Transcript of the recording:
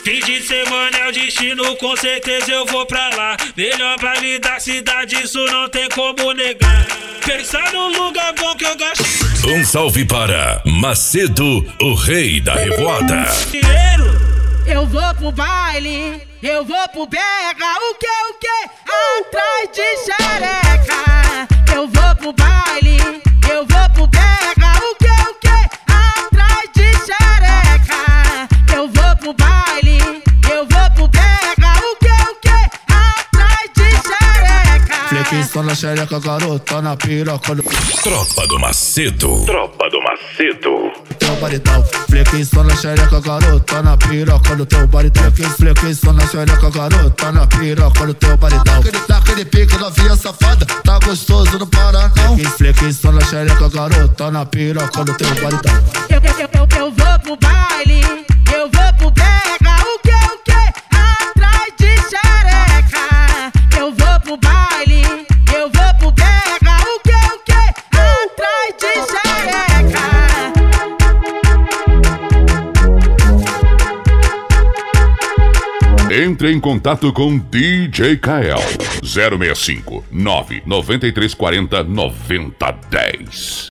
Fim de semana é o destino, com certeza eu vou pra lá. Melhor baile da cidade, isso não tem como negar. Pensar num lugar bom que eu gosto. Um salve para Macedo, o rei da revoada. Eu vou pro baile, eu vou pro berra. O que? Atrás de xereca. Eu vou pro baile, eu vou pro berra. O que? Atrás de xereca. Eu vou pro baile, eu vou pro berra. O que? Atrás de xereca. Flexiona na xereca, garota, na piroca do... Tropa do Macedo. Tropa do Macedo. Teu baritão, flexiona na xereca, garota, na piroca do teu baritão. Flexiona na xereca, garota, na piroca do teu baritão. Naquele pique, novinha safada, tá gostoso, não para não. Flexiona na xereca, garota, na piroca do teu baritão. Eu vou pro baile, eu vou pro berra. O que? Atrás de xereca. Eu vou pro baile, eu vou pro berra. O que? Atrás de xereca. Entre em contato com DJ Kael 065 99340 9010.